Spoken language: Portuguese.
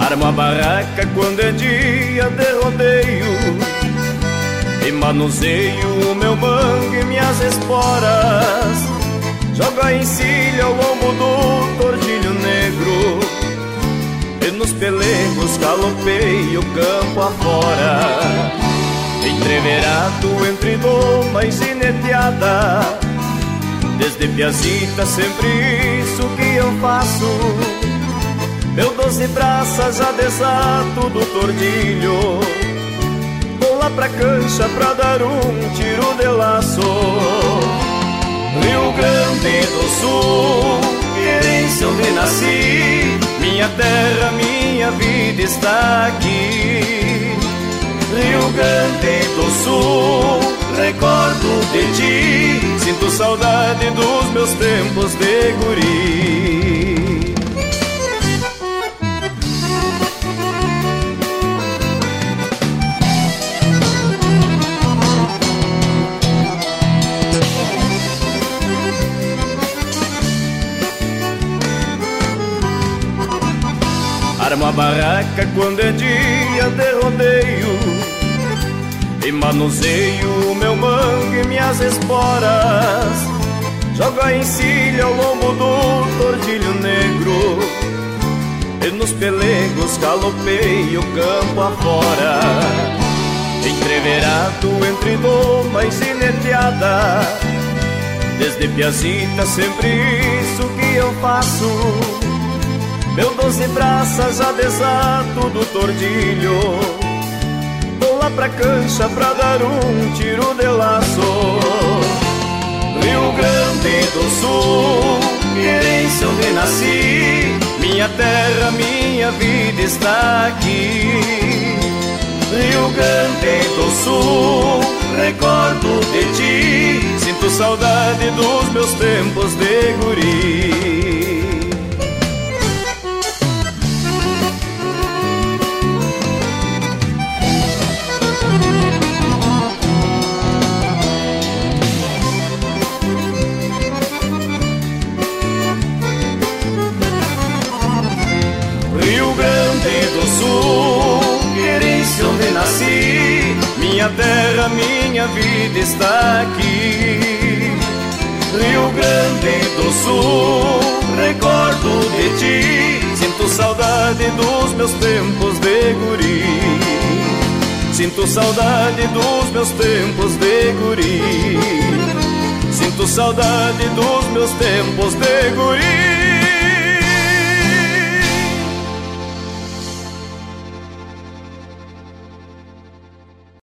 Armo a barraca quando é dia de rodeio e manuseio o meu mangue e minhas esporas. Jogo a encilha ao lombo do tordilho negro e nos pelegos galopeio campo afora. Entreverado entre doma e gineteada, desde piazita sempre isso que eu faço. Meu 12 braças já desato do tordilho, vou lá pra cancha pra dar um tiro de laço. Rio Grande do Sul, querência onde nasci, minha terra, minha vida está aqui. Rio Grande do Sul, recordo de ti, sinto saudade dos meus tempos de guri. Armo a barraca quando é dia de rodeio e manuseio o meu mangue e minhas esporas. Jogo a encilha ao lombo do tordilho negro e nos pelegos galopeio campo afora. Entreverado entre doma e gineteada, desde piazita sempre isso que eu faço. Meu 12 braças já desato do tordilho, vou lá pra cancha pra dar um tiro de laço. Rio Grande do Sul, querência onde nasci, minha terra, minha vida está aqui. Rio Grande do Sul, recordo de ti, sinto saudade dos meus tempos de guri. Rio Grande do Sul, querência onde nasci, minha terra, minha vida está aqui. Rio Grande do Sul, recordo de ti, sinto saudade dos meus tempos de guri. Sinto saudade dos meus tempos de guri. Sinto saudade dos meus tempos de guri.